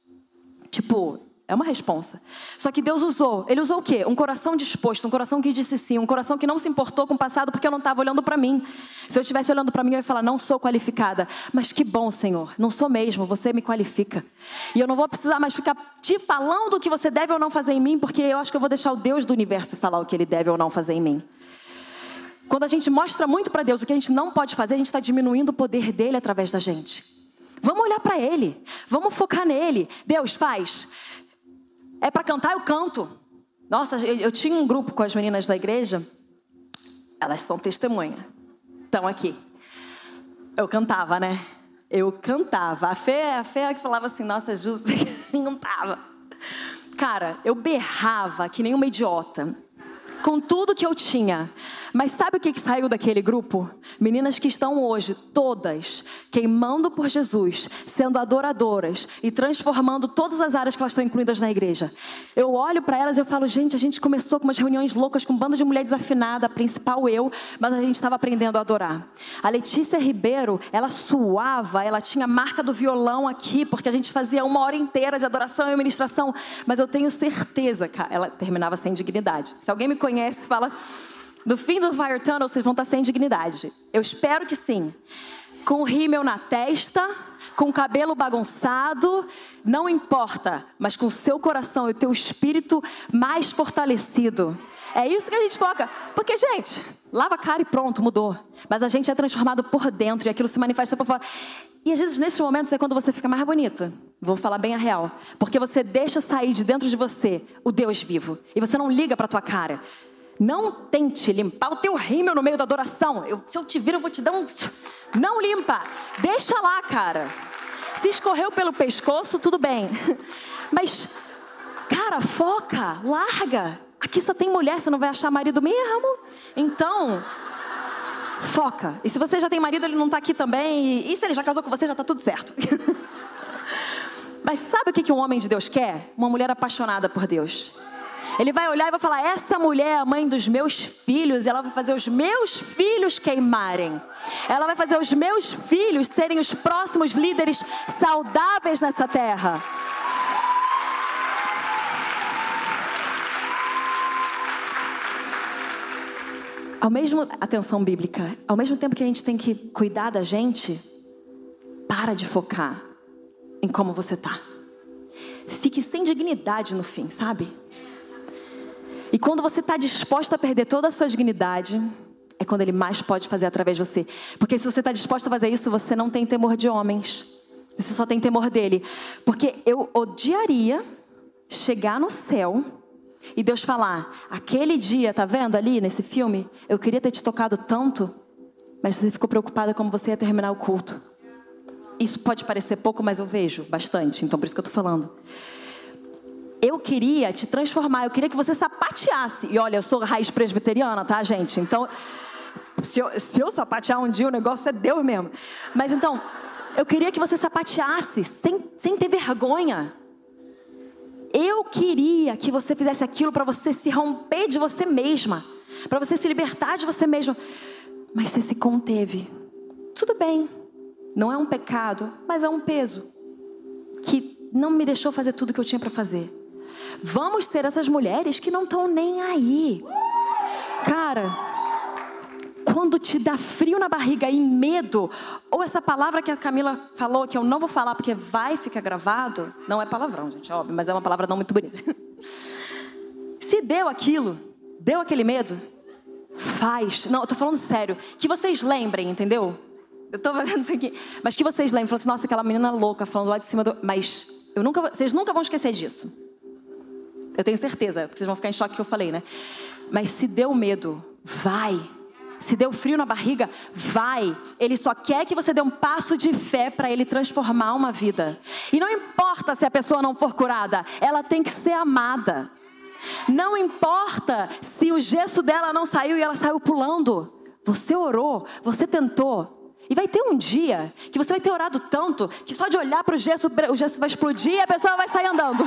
Tipo, é uma responsa. Só que Deus usou, Ele usou o quê? Um coração disposto, um coração que disse sim, um coração que não se importou com o passado porque eu não estava olhando para mim. Se eu estivesse olhando para mim, eu ia falar, não sou qualificada. Mas que bom, Senhor, não sou mesmo, você me qualifica. E eu não vou precisar mais ficar te falando o que você deve ou não fazer em mim, porque eu acho que eu vou deixar o Deus do universo falar o que Ele deve ou não fazer em mim. Quando a gente mostra muito para Deus o que a gente não pode fazer, a gente está diminuindo o poder dEle através da gente. Vamos olhar para Ele, vamos focar nele. Deus, faz. É para cantar, eu canto. Nossa, eu, eu tinha um grupo com as meninas da igreja. Elas são testemunha. Estão aqui. Eu cantava, né? Eu cantava. A Fê, a Fê era que falava assim, nossa, Ju, você cantava. Cara, eu berrava que nem uma idiota. Com tudo que eu tinha. Mas sabe o que, que saiu daquele grupo? Meninas que estão hoje, todas, queimando por Jesus, sendo adoradoras e transformando todas as áreas que elas estão incluídas na igreja. Eu olho para elas e eu falo, gente, a gente começou com umas reuniões loucas, com um bando de mulher desafinada, a principal eu, mas a gente estava aprendendo a adorar. A Letícia Ribeiro, ela suava, ela tinha a marca do violão aqui, porque a gente fazia uma hora inteira de adoração e ministração, mas eu tenho certeza, cara, ela terminava sem dignidade. Se alguém me conhece, fala... No fim do Fire Tunnel, vocês vão estar sem dignidade. Eu espero que sim. Com o rímel na testa, com o cabelo bagunçado, não importa. Mas com o seu coração e o teu espírito mais fortalecido. É isso que a gente foca. Porque, gente, lava a cara e pronto, mudou. Mas a gente é transformado por dentro e aquilo se manifesta por fora. E às vezes, nesses momentos, é quando você fica mais bonita. Vou falar bem a real. Porque você deixa sair de dentro de você o Deus vivo. E você não liga para a tua cara. Não tente limpar o teu rímel no meio da adoração. Eu, se eu te vir, eu vou te dar um... Não limpa. Deixa lá, cara. Se escorreu pelo pescoço, tudo bem. Mas, cara, foca, larga. Aqui só tem mulher, você não vai achar marido mesmo? Então, foca. E se você já tem marido, ele não está aqui também. E, e se ele já casou com você, já está tudo certo. Mas sabe o que, que um homem de Deus quer? Uma mulher apaixonada por Deus. Ele vai olhar e vai falar, essa mulher é a mãe dos meus filhos. E ela vai fazer os meus filhos queimarem. Ela vai fazer os meus filhos serem os próximos líderes saudáveis nessa terra. Ao mesmo, atenção bíblica, ao mesmo tempo que a gente tem que cuidar da gente, para de focar em como você tá. Fique sem dignidade no fim, sabe? E quando você está disposta a perder toda a sua dignidade, é quando Ele mais pode fazer através de você. Porque se você está disposto a fazer isso, você não tem temor de homens. Você só tem temor dEle. Porque eu odiaria chegar no céu e Deus falar, aquele dia, tá vendo ali nesse filme? Eu queria ter te tocado tanto, mas você ficou preocupada como você ia terminar o culto. Isso pode parecer pouco, mas eu vejo bastante. Então por isso que eu tô falando. Eu queria te transformar, eu queria que você sapateasse. E olha, eu sou raiz presbiteriana, tá, gente? Então, se eu, se eu sapatear um dia, o negócio é Deus mesmo. Mas então, eu queria que você sapateasse, sem, sem ter vergonha. Eu queria que você fizesse aquilo para você se romper de você mesma. Para você se libertar de você mesma. Mas você se conteve. Tudo bem, não é um pecado, mas é um peso. Que não me deixou fazer tudo que eu tinha para fazer. Vamos ser essas mulheres que não estão nem aí. Cara, quando te dá frio na barriga e medo, ou essa palavra que a Camila falou, que eu não vou falar porque vai ficar gravado, não é palavrão, gente, óbvio, mas é uma palavra não muito bonita. Se deu aquilo, deu aquele medo, faz. Não, eu tô falando sério, que vocês lembrem, entendeu? Eu tô fazendo isso aqui, mas que vocês lembrem, falando assim, nossa, aquela menina louca falando lá de cima do... Mas eu nunca, vocês nunca vão esquecer disso. Eu tenho certeza, porque vocês vão ficar em choque que eu falei, né? Mas se deu medo, vai. Se deu frio na barriga, vai. Ele só quer que você dê um passo de fé para Ele transformar uma vida. E não importa se a pessoa não for curada, ela tem que ser amada. Não importa se o gesso dela não saiu e ela saiu pulando. Você orou, você tentou. E vai ter um dia que você vai ter orado tanto que só de olhar para o gesso, o gesso vai explodir e a pessoa vai sair andando.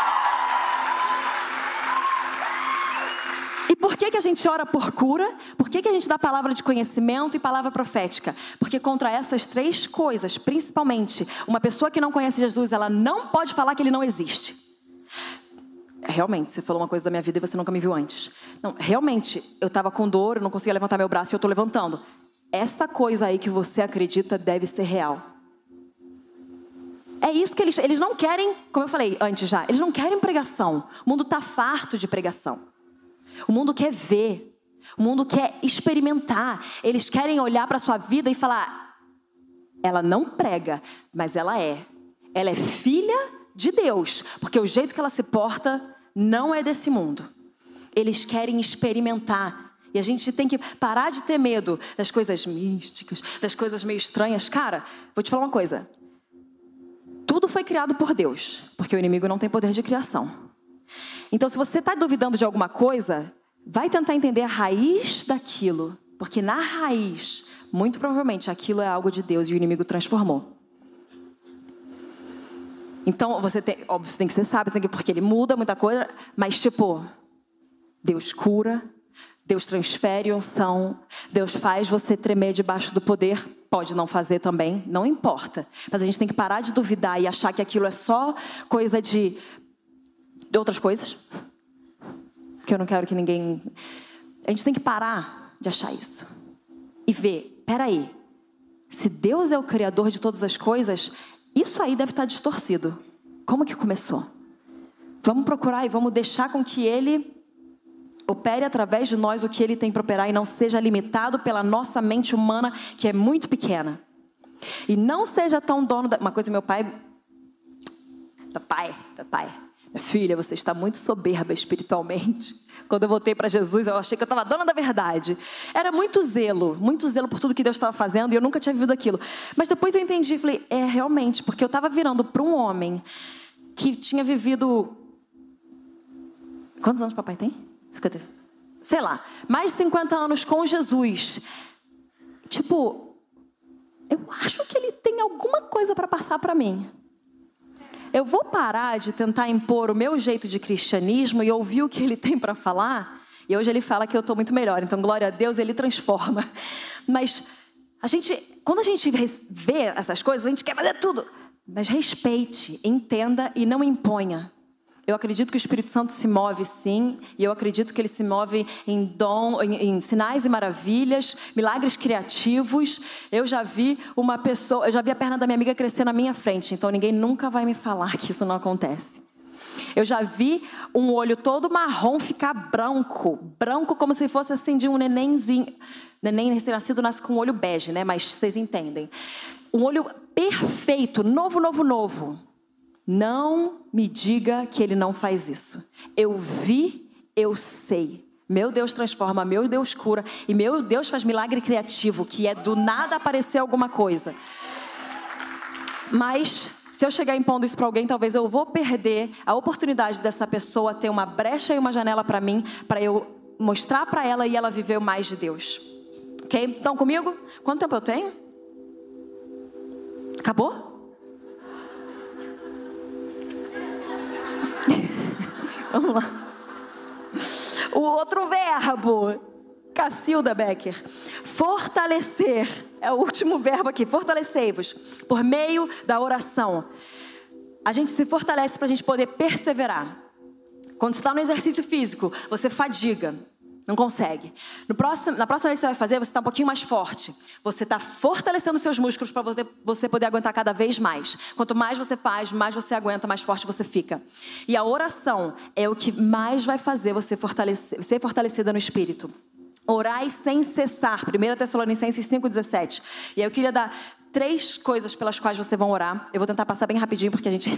E por que que a gente ora por cura? Por que que a gente dá palavra de conhecimento e palavra profética? Porque contra essas três coisas, principalmente, uma pessoa que não conhece Jesus, ela não pode falar que Ele não existe. Realmente, você falou uma coisa da minha vida e você nunca me viu antes. Não, realmente, eu estava com dor, eu não conseguia levantar meu braço e eu estou levantando. Essa coisa aí que você acredita deve ser real. É isso que eles, eles não querem, como eu falei antes já, eles não querem pregação. O mundo está farto de pregação. O mundo quer ver, o mundo quer experimentar. Eles querem olhar para a sua vida e falar, ela não prega, mas ela é. Ela é filha de Deus, porque o jeito que ela se porta não é desse mundo. Eles querem experimentar. E a gente tem que parar de ter medo das coisas místicas, das coisas meio estranhas. Cara, vou te falar uma coisa. Tudo foi criado por Deus, porque o inimigo não tem poder de criação. Então, se você está duvidando de alguma coisa, vai tentar entender a raiz daquilo. Porque na raiz, muito provavelmente, aquilo é algo de Deus e o inimigo transformou. Então, você tem, óbvio, você tem que ser sábio, tem que, porque ele muda muita coisa. Mas, tipo, Deus cura, Deus transfere unção, Deus faz você tremer debaixo do poder. Pode não fazer também, não importa. Mas a gente tem que parar de duvidar e achar que aquilo é só coisa de... de outras coisas, que eu não quero que ninguém... A gente tem que parar de achar isso e ver, peraí, se Deus é o criador de todas as coisas, isso aí deve estar distorcido. Como que começou? Vamos procurar e vamos deixar com que Ele opere através de nós o que Ele tem para operar e não seja limitado pela nossa mente humana, que é muito pequena. E não seja tão dono da... Uma coisa, meu pai... Papai, papai... Minha filha, você está muito soberba espiritualmente. Quando eu voltei para Jesus, eu achei que eu estava dona da verdade. Era muito zelo, muito zelo por tudo que Deus estava fazendo e eu nunca tinha vivido aquilo. Mas depois eu entendi e falei, é realmente, porque eu estava virando para um homem que tinha vivido... Quantos anos o papai tem? cinquenta. Sei lá, mais de cinquenta anos com Jesus. Tipo, eu acho que ele tem alguma coisa para passar para mim. Eu vou parar de tentar impor o meu jeito de cristianismo e ouvir o que ele tem para falar. E hoje ele fala que eu estou muito melhor. Então, glória a Deus, ele transforma. Mas a gente, quando a gente vê essas coisas, a gente quer fazer tudo. Mas respeite, entenda e não imponha. Eu acredito que o Espírito Santo se move sim, e eu acredito que ele se move em dom, em, em sinais e maravilhas, milagres criativos. Eu já vi uma pessoa, eu já vi a perna da minha amiga crescer na minha frente, então ninguém nunca vai me falar que isso não acontece. Eu já vi um olho todo marrom ficar branco. Branco como se fosse assim de um nenenzinho. Neném recém-nascido nasce com um olho bege, né? Mas vocês entendem. Um olho perfeito, novo, novo, novo. Não me diga que ele não faz isso. Eu vi, eu sei. Meu Deus transforma, meu Deus cura. E meu Deus faz milagre criativo, que é do nada aparecer alguma coisa. Mas se eu chegar impondo isso para alguém, talvez eu vou perder a oportunidade dessa pessoa ter uma brecha e uma janela para mim, para eu mostrar para ela e ela viver mais de Deus. Ok? Estão comigo? Quanto tempo eu tenho? Acabou? Vamos lá. O outro verbo, Cacilda Becker. Fortalecer, é o último verbo aqui. Fortalecei-vos por meio da oração. A gente se fortalece para a gente poder perseverar. Quando você está no exercício físico, você fadiga. Não consegue. No próximo, na próxima vez que você vai fazer, você está um pouquinho mais forte. Você está fortalecendo seus músculos para você, você poder aguentar cada vez mais. Quanto mais você faz, mais você aguenta, mais forte você fica. E a oração é o que mais vai fazer você fortalecer, ser fortalecida no espírito. Orai sem cessar. primeira Tessalonicenses cinco, dezessete. E aí eu queria dar três coisas pelas quais vocês vão orar. Eu vou tentar passar bem rapidinho, porque a gente...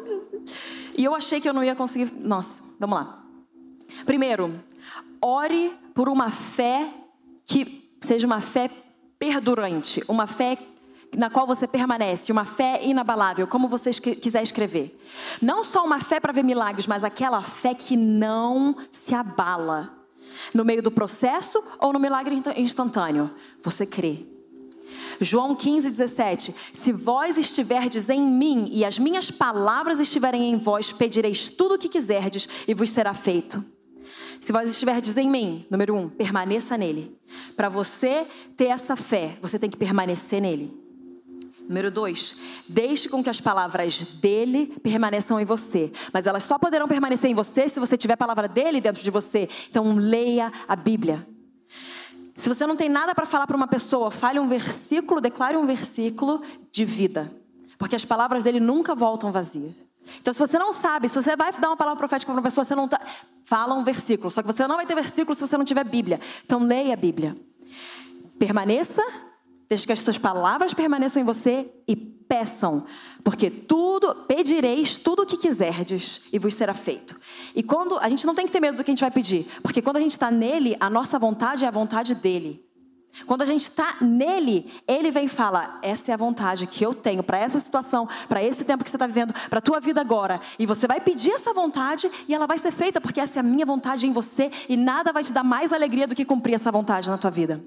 E eu achei que eu não ia conseguir... Nossa, vamos lá. Primeiro... Ore por uma fé que seja uma fé perdurante, uma fé na qual você permanece, uma fé inabalável, como você quiser escrever. Não só uma fé para ver milagres, mas aquela fé que não se abala. No meio do processo ou no milagre instantâneo, você crê. João quinze, dezessete. Se vós estiverdes em mim e as minhas palavras estiverem em vós, pedireis tudo o que quiserdes e vos será feito. Se vós estiverdes em mim, número um, permaneça nele. Para você ter essa fé, você tem que permanecer nele. Número dois, deixe com que as palavras dele permaneçam em você. Mas elas só poderão permanecer em você se você tiver a palavra dele dentro de você. Então leia a Bíblia. Se você não tem nada para falar para uma pessoa, fale um versículo, declare um versículo de vida. Porque as palavras dele nunca voltam vazias. Então, se você não sabe, se você vai dar uma palavra profética para uma pessoa, você não tá... fala um versículo. Só que você não vai ter versículo se você não tiver Bíblia. Então, leia a Bíblia. Permaneça, deixe que as suas palavras permaneçam em você e peçam. Porque tudo, pedireis tudo o que quiserdes e vos será feito. E quando, a gente não tem que ter medo do que a gente vai pedir. Porque quando a gente está nele, a nossa vontade é a vontade dele. Quando a gente está nele, ele vem e fala, essa é a vontade que eu tenho para essa situação, para esse tempo que você está vivendo, para a tua vida agora. E você vai pedir essa vontade e ela vai ser feita, porque essa é a minha vontade em você e nada vai te dar mais alegria do que cumprir essa vontade na tua vida.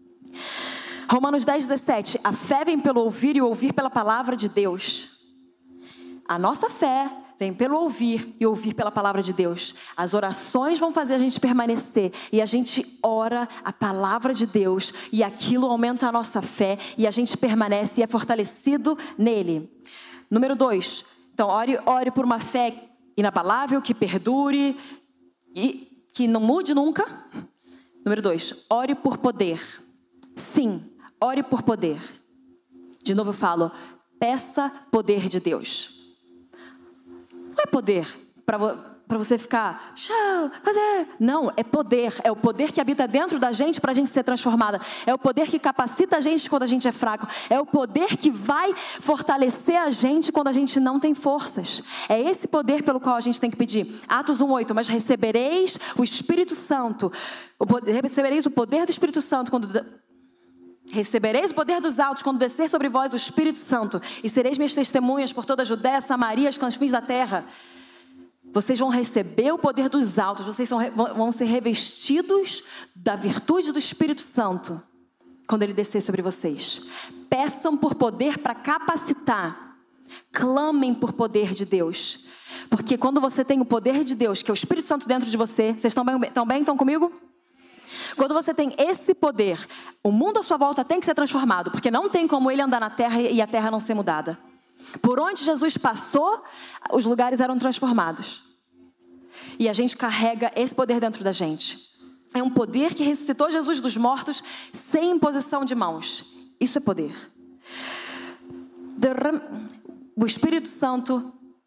Romanos dez, dezessete. A fé vem pelo ouvir e o ouvir pela palavra de Deus. A nossa fé vem pelo ouvir e ouvir pela palavra de Deus. As orações vão fazer a gente permanecer. E a gente ora a palavra de Deus. E aquilo aumenta a nossa fé. E a gente permanece e é fortalecido nele. Número dois. Então, ore, ore por uma fé inabalável, que perdure e que não mude nunca. Número dois. Ore por poder. Sim, ore por poder. De novo eu falo, peça poder de Deus. Não é poder para você ficar, show, fazer. Não, é poder. É o poder que habita dentro da gente para a gente ser transformada. É o poder que capacita a gente quando a gente é fraco. É o poder que vai fortalecer a gente quando a gente não tem forças. É esse poder pelo qual a gente tem que pedir. Atos um, oito. Mas recebereis o Espírito Santo. O poder, recebereis o poder do Espírito Santo quando... Recebereis o poder dos altos quando descer sobre vós o Espírito Santo. E sereis minhas testemunhas por toda a Judéia, Samaria, os confins da terra. Vocês vão receber o poder dos altos. Vocês são, vão ser revestidos da virtude do Espírito Santo quando ele descer sobre vocês. Peçam por poder para capacitar. Clamem por poder de Deus. Porque quando você tem o poder de Deus, que é o Espírito Santo dentro de você. Vocês estão bem? Estão bem? Estão comigo? Quando você tem esse poder, o mundo à sua volta tem que ser transformado, porque não tem como ele andar na terra e a terra não ser mudada. Por onde Jesus passou, os lugares eram transformados. E a gente carrega esse poder dentro da gente. É um poder que ressuscitou Jesus dos mortos sem imposição de mãos. Isso é poder. O Espírito Santo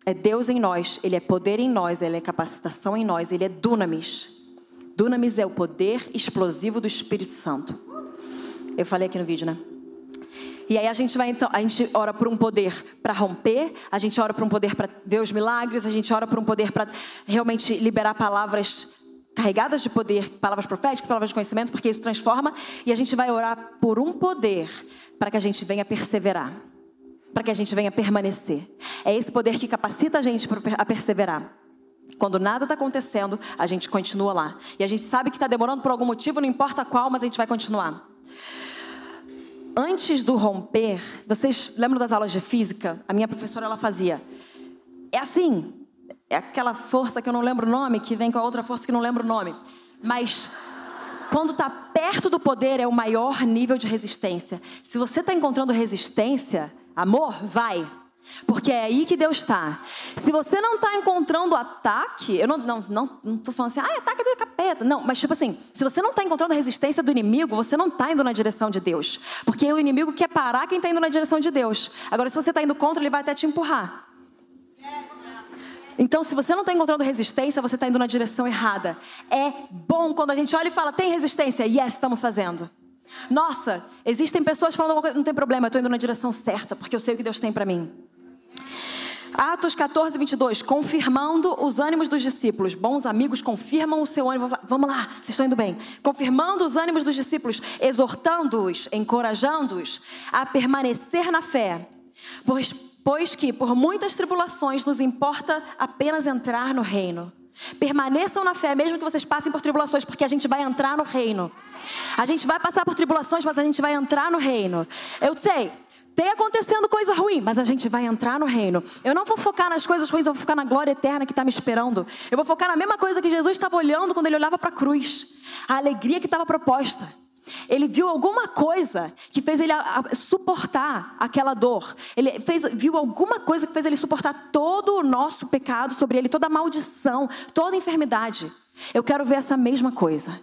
É Deus em nós, Ele é poder em nós, Ele é capacitação em nós, Ele é dunamis. Dunamis é o poder explosivo do Espírito Santo. Eu falei aqui no vídeo, né? E aí a gente vai então, a gente ora por um poder para romper, a gente ora por um poder para ver os milagres, a gente ora por um poder para realmente liberar palavras carregadas de poder, palavras proféticas, palavras de conhecimento, porque isso transforma. E a gente vai orar por um poder para que a gente venha perseverar, para que a gente venha permanecer. É esse poder que capacita a gente a perseverar. Quando nada está acontecendo, a gente continua lá. E a gente sabe que está demorando por algum motivo, não importa qual, mas a gente vai continuar. Antes do romper, vocês lembram das aulas de física? A minha professora, ela fazia. É assim, é aquela força que eu não lembro o nome, que vem com a outra força que eu não lembro o nome. Mas quando está perto do poder, é o maior nível de resistência. Se você está encontrando resistência, amor, vai. Porque é aí que Deus está. Se você não está encontrando ataque, eu não estou não, não, não falando assim, ah, ataque do capeta. Não, mas tipo assim, se você não está encontrando resistência do inimigo, você não está indo na direção de Deus. Porque o inimigo quer parar quem está indo na direção de Deus. Agora, se você está indo contra, ele vai até te empurrar. Então, se você não está encontrando resistência, você está indo na direção errada. É bom quando a gente olha e fala, tem resistência? Yes, estamos fazendo. Nossa, existem pessoas falando, não tem problema, eu estou indo na direção certa, porque eu sei o que Deus tem para mim. Atos catorze, vinte e dois, confirmando os ânimos dos discípulos. Bons amigos confirmam o seu ânimo. Vamos lá, vocês estão indo bem. Confirmando os ânimos dos discípulos, exortando-os, encorajando-os a permanecer na fé. Pois, pois que por muitas tribulações nos importa apenas entrar no reino. Permaneçam na fé, mesmo que vocês passem por tribulações, porque a gente vai entrar no reino. A gente vai passar por tribulações, mas a gente vai entrar no reino. Eu sei, tem acontecendo coisa ruim, mas a gente vai entrar no reino. Eu não vou focar nas coisas ruins, eu vou focar na glória eterna que está me esperando. Eu vou focar na mesma coisa que Jesus estava olhando quando ele olhava para a cruz. A alegria que estava proposta. Ele viu alguma coisa que fez ele a, a, suportar aquela dor. Ele fez, viu alguma coisa que fez ele suportar todo o nosso pecado sobre ele, toda a maldição, toda a enfermidade. Eu quero ver essa mesma coisa.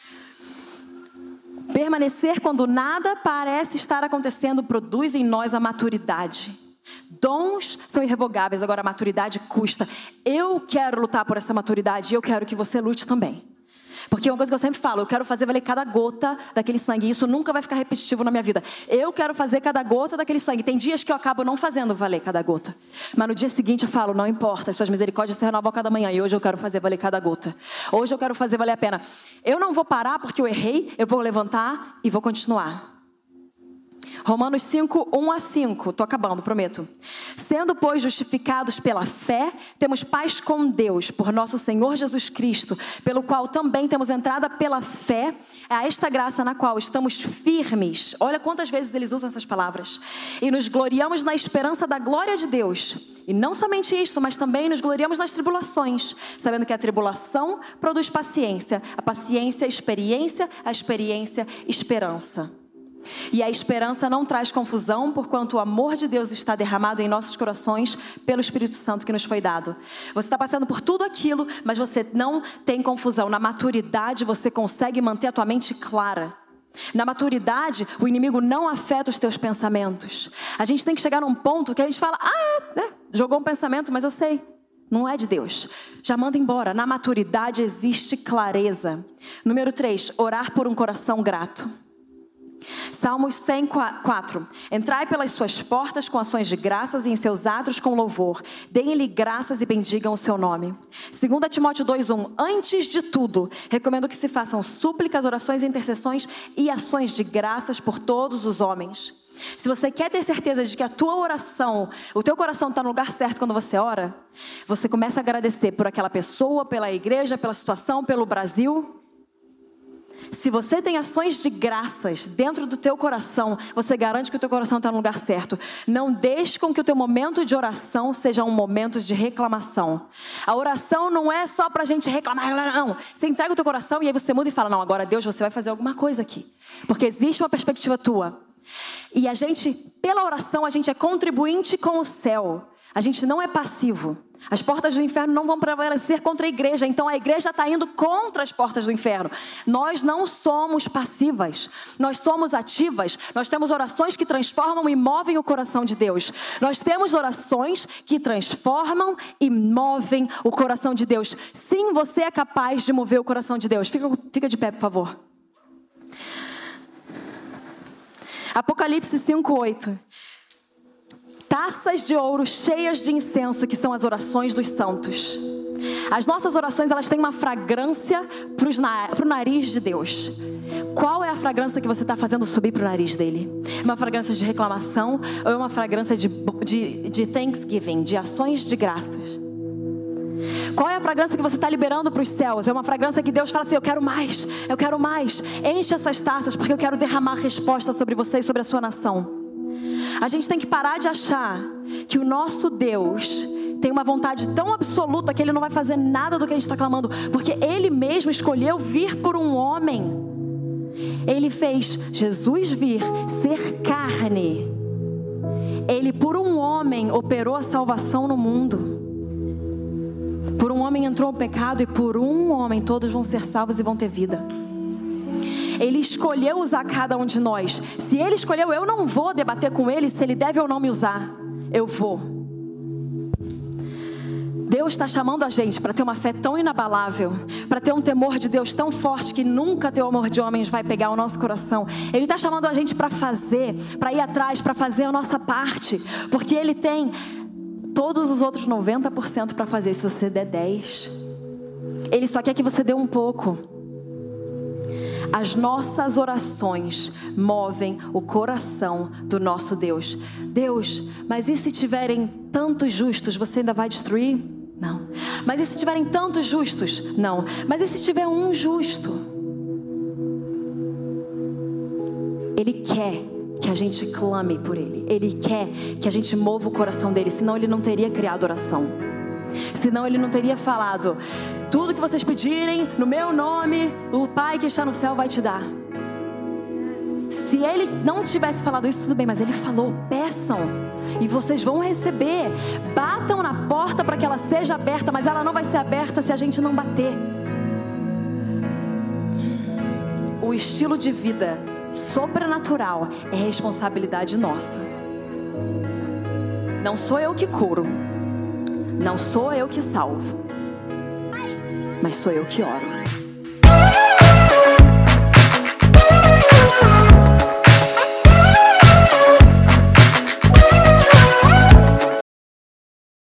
Permanecer quando nada parece estar acontecendo produz em nós a maturidade. Dons são irrevogáveis, agora a maturidade custa. Eu quero lutar por essa maturidade e eu quero que você lute também. Porque uma coisa que eu sempre falo, eu quero fazer valer cada gota daquele sangue. E isso nunca vai ficar repetitivo na minha vida. Eu quero fazer cada gota daquele sangue. Tem dias que eu acabo não fazendo valer cada gota. Mas no dia seguinte eu falo, não importa, as suas misericórdias se renovam a cada manhã. E hoje eu quero fazer valer cada gota. Hoje eu quero fazer valer a pena. Eu não vou parar porque eu errei, eu vou levantar e vou continuar. Romanos cinco, um a cinco, estou acabando, prometo. Sendo, pois, justificados pela fé, temos paz com Deus, por nosso Senhor Jesus Cristo, pelo qual também temos entrada pela fé, a esta graça na qual estamos firmes. Olha quantas vezes eles usam essas palavras. E nos gloriamos na esperança da glória de Deus. E não somente isto, mas também nos gloriamos nas tribulações, sabendo que a tribulação produz paciência, a paciência, experiência, a experiência, esperança. E a esperança não traz confusão, porquanto o amor de Deus está derramado em nossos corações pelo Espírito Santo que nos foi dado. Você está passando por tudo aquilo, mas você não tem confusão. Na maturidade você consegue manter a tua mente clara. Na maturidade o inimigo não afeta os teus pensamentos. A gente tem que chegar num ponto que a gente fala, ah, é, jogou um pensamento, mas eu sei. Não é de Deus. Já manda embora. Na maturidade existe clareza. Número três, orar por um coração grato. Salmos cem, quatro. Entrai pelas suas portas com ações de graças e em seus atos com louvor. Deem-lhe graças e bendigam o seu nome. Segunda Timóteo dois, um. Antes de tudo, recomendo que se façam súplicas, orações, intercessões e ações de graças por todos os homens. Se você quer ter certeza de que a tua oração, o teu coração está no lugar certo quando você ora, você começa a agradecer por aquela pessoa, pela igreja, pela situação, pelo Brasil. Se você tem ações de graças dentro do teu coração, você garante que o teu coração está no lugar certo. Não deixe com que o teu momento de oração seja um momento de reclamação. A oração não é só para a gente reclamar, não. Você entrega o teu coração e aí você muda e fala, não, agora Deus, você vai fazer alguma coisa aqui. Porque existe uma perspectiva tua. E a gente, pela oração, a gente é contribuinte com o céu. A gente não é passivo. As portas do inferno não vão prevalecer contra a igreja. Então a igreja está indo contra as portas do inferno. Nós não somos passivas. Nós somos ativas. Nós temos orações que transformam e movem o coração de Deus. Nós temos orações que transformam e movem o coração de Deus. Sim, você é capaz de mover o coração de Deus. Fica, fica de pé, por favor. Apocalipse cinco, oito. Taças de ouro cheias de incenso, que são as orações dos santos. As nossas orações, elas têm uma fragrância para o nariz de Deus. Qual é a fragrância que você está fazendo subir para o nariz dele? Uma fragrância de reclamação ou é uma fragrância de, de, de thanksgiving, de ações de graças? Qual é a fragrância que você está liberando para os céus? É uma fragrância que Deus fala assim: eu quero mais, eu quero mais. Enche essas taças porque eu quero derramar resposta sobre você e sobre a sua nação. A gente tem que parar de achar que o nosso Deus tem uma vontade tão absoluta que Ele não vai fazer nada do que a gente está clamando, porque Ele mesmo escolheu vir por um homem. Ele fez Jesus vir, ser carne. Ele por um homem operou a salvação no mundo. Por um homem entrou o pecado e por um homem todos vão ser salvos e vão ter vida. Ele escolheu usar cada um de nós. Se Ele escolheu, eu não vou debater com Ele se Ele deve ou não me usar. Eu vou. Deus está chamando a gente para ter uma fé tão inabalável, para ter um temor de Deus tão forte que nunca teu amor de homens vai pegar o nosso coração. Ele está chamando a gente para fazer, para ir atrás, para fazer a nossa parte, porque Ele tem todos os outros noventa por cento para fazer. Se você der dez, Ele só quer que você dê um pouco. As nossas orações movem o coração do nosso Deus. Deus, mas e se tiverem tantos justos, você ainda vai destruir? Não. Mas e se tiverem tantos justos? Não. Mas e se tiver um justo? Ele quer que a gente clame por Ele. Ele quer que a gente mova o coração dele, senão Ele não teria criado oração. Senão Ele não teria falado: tudo que vocês pedirem no meu nome, o Pai que está no céu vai te dar. Se Ele não tivesse falado isso, tudo bem, mas Ele falou: peçam e vocês vão receber. Batam na porta para que ela seja aberta, mas ela não vai ser aberta se a gente não bater. O estilo de vida sobrenatural é responsabilidade nossa. Não sou eu que curo, não sou eu que salvo, mas sou eu que oro.